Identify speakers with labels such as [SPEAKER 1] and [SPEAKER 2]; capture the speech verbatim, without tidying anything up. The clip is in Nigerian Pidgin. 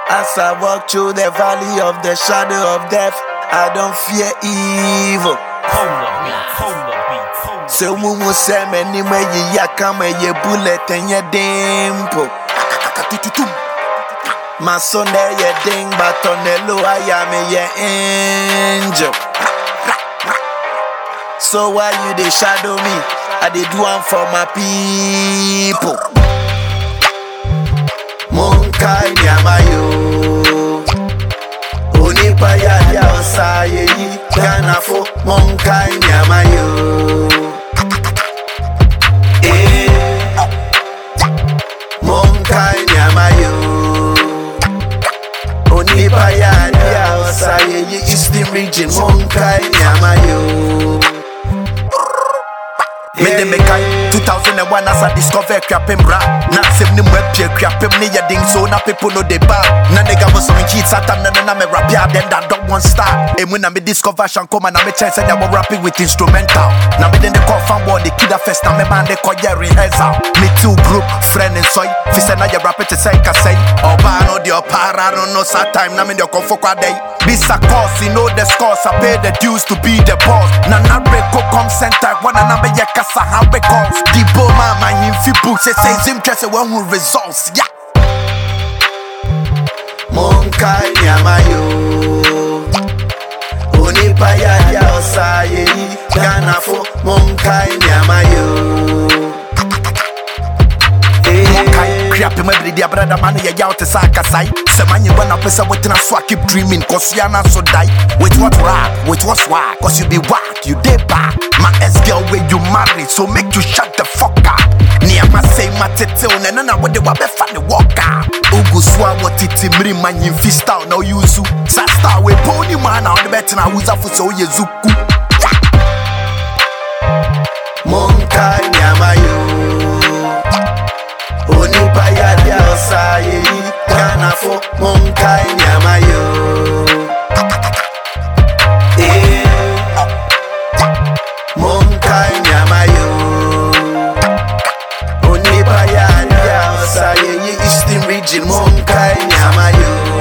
[SPEAKER 1] As I walk through the valley of the shadow of death, I don't fear evil. So mumu se meni me ye yaka me ye bullet and ye dimple. My son there ye ding, but on the low I am ye angel. So why you they shadow me? I did one for my people. Monkai nyamayo Onipa ya ya osaye yi Ganafo Monkai nyamayo Eh Monkai nyamayo Onipa ya ya osaye yi Eastern region Monkai nyamayo Me de me kai two thousand one as I discover crapem bra. Na sem ni mwe pie crapem ni ya ding so na people know the bar. Na nigga was some cheats at na na me rap ya then that dog one star. E when na me discover shanko man na me chance ya mo rapping with instrumental. Na me then the call fan one the kid a fest na me band the call ya rehearsal. Me two group friend and soy. Fi say na ya rap it say ka say. Oba no the opara no no sa time na me the confo kwa day. This a course, you know the scores. I pay the dues to be the boss. Na na reko come center. Wanna na me ya kasa how calls. The boy mama in fi book say say him just a one with results. Yeah. Monkai nyamayo Onipa ya ya osaye Ganafo Monkai nyamayo Crap in my dear brother man, ya out to Sakasai. Semani when I press a waiting so I keep dreaming, cause you are not so die. With what rap, with what swag, cause you be whack, you dey back. My ex girl where you married, so make you shut the fuck up. Near my say my tete on and I would the wabe fan the walker. Ugu swa what it mri man in fist out now you su. Sasta we pony man on the better now who's up for so ye zuku. Monkai nyamayo Onipa ya ya osaye Ganafo Monkai nyamayo Eh Monkai nyamayo Onipa ya ya osaye Eastern region Monkai nyamayo